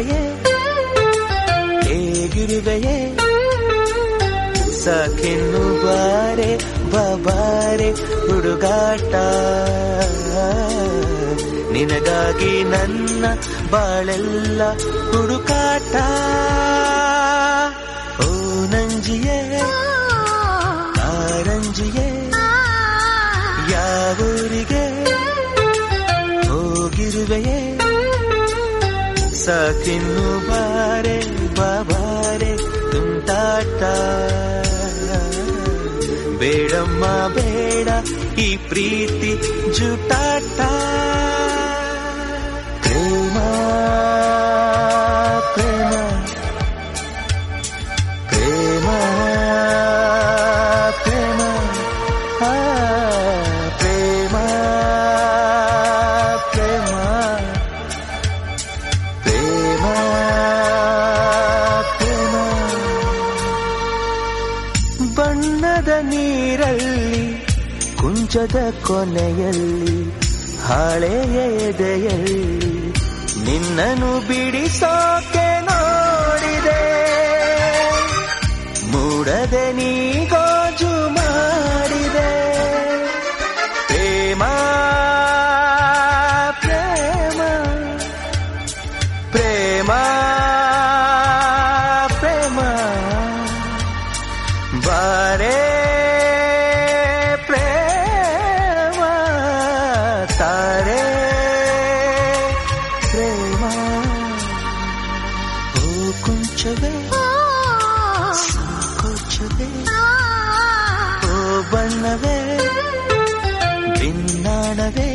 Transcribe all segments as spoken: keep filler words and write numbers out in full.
ಹೇಗಿರುವೆಯೇ ಹೇಗಿರುವೆಯೇ ಸಾಕೆನ್ನು ಬಾರೆ ಬಾಬಾರೆ ಹುಡುಗಾಟ ನಿನಗಾಗಿ ನನ್ನ ಬಾಳೆಲ್ಲ ಹುಡುಕಾಟ ಓ ನಂಜಿಯೇ ಕಾರಂಜಿಯೇ ಯಾವೂರಿಗೆ ಹೋಗಿರುವೆಯೇ ಸಾಕಿನ್ನು ಬಾರೆ ಬಾಬಾರೆ ತುಂಟಾಟ ಬೇಡಮ್ಮ ಬೇಡ ಈ ಪ್ರೀತಿ ಜುಟಾಟ ಪ್ರೇಮ ಪ್ರೇಮ ಪ್ರೇಮ ಪ್ರೇಮ ಆ ಪ್ರೇಮ ಪ್ರೇಮ ಪ್ರೇಮ ಪ್ರೇಮ ಬಣ್ಣದ ನೀರಲ್ಲಿ ಕುಂಚದ ಕೊನೆಯಲ್ಲಿ ಹಾಳೆಯ ಎದೆಯಲ್ಲಿ ನಿನ್ನನ್ನು ಬಿಡಿಸೋಕೆ ನೋಡಿದೆ ಮೂಡದೆ ನೀ ಗೋಜು ಮಾಡಿದೆ ಪ್ರೇಮ ಪ್ರೇಮ ಪ್ರೇಮ ಪ್ರೇಮ ಬಾರೆ ಪ್ರೇಮ ತಾರೆ ಪ್ರೇಮ ಓ ಕುಂಚವೇ ಸಂಕೋಚವೇ ಓ ಬಣ್ಣವೇ ಭಿನ್ನಾಣವೇ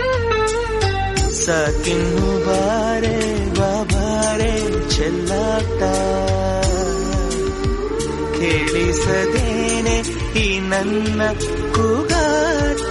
ಸಾಕಿನ್ನು ಬಾರೆ ಬಾಬಾರೆ ಚೆಲ್ಲಾಟ ಕೇಳಿಸದೇನೆ ಈ ನನ್ನ ಕೂಗಾಟ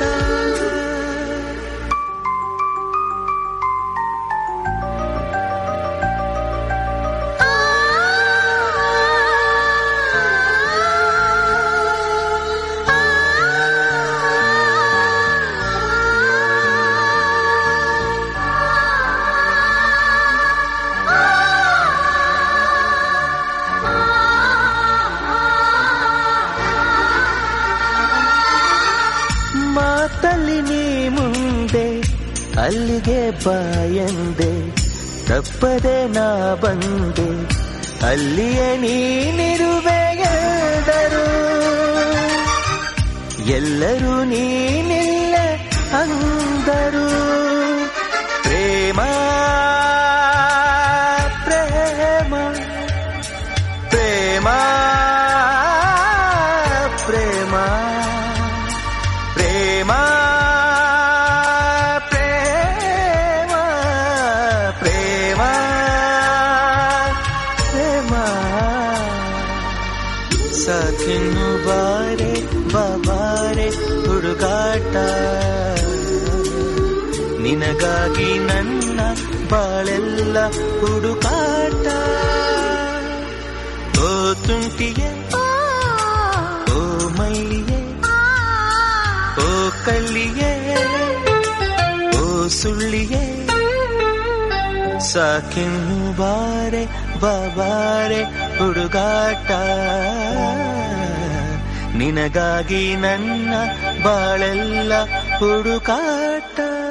ಮಾತಲ್ಲಿ ನೀ ಮುಂದೆ ಅಲ್ಲಿಗೆ ಬಾಯಂದೆ ತಪ್ಪದೆ ನಾ ಬಂದೆ ಅಲ್ಲಿಯೇ ನೀನಿರುವೆ ಎಲ್ಲರೂ ಎಲ್ಲರೂ ನೀನಿಲ್ಲ ಅಂದರು ಪ್ರೇಮ ಪ್ರೇಮ ಪ್ರೇಮ ಪ್ರೇಮ ಪ್ರೇಮ ಪ್ರೇಮ ಪ್ರೇಮ ಪ್ರೇಮ ಸಾಕಿನ್ನು ಬಾರೆ ಬಾಬಾರೆ ಹುಡುಗಾಟ ನಿನಗಾಗಿ ನನ್ನ ಬಾಳೆಲ್ಲ ಹುಡುಕಾಟ ಓ ತುಂಟಿಯೇ ಓ ಮೈಲಿಯೇ ಓ ಕಳ್ಳಿಯೇ ಓ ಸುಳ್ಳಿಯೇ ಸಾಕಿನ್ನು ಬಾರೆ ಬಾಬಾರೆ ಹುಡುಗಾಟ ನಿನಗಾಗಿ ನನ್ನ ಬಾಳೆಲ್ಲ ಹುಡುಕಾಟ.